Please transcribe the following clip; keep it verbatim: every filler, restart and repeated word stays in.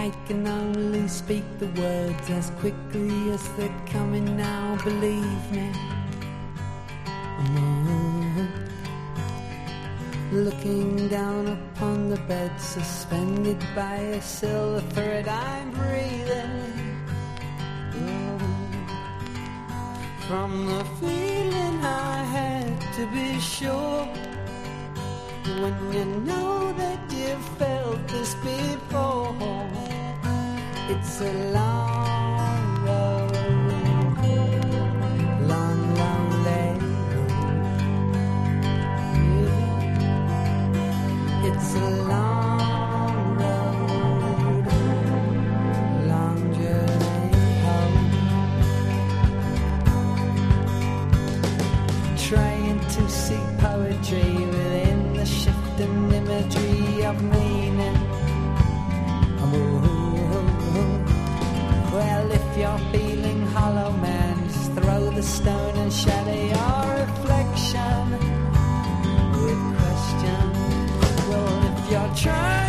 I can only speak the words as quickly as they're coming now, believe me. Mm-hmm. Looking down upon the bed, suspended by a silver thread, I'm breathing. Mm-hmm. From the feeling I had to be sure, when you know that you've felt this before, it's a long road, long, long day. Yeah. It's a long road, long journey home. Trying to see poetry within the shifting imagery of meaning. Well, if you're feeling hollow, man, just throw the stone and shatter your reflection with question. Well, if you're trying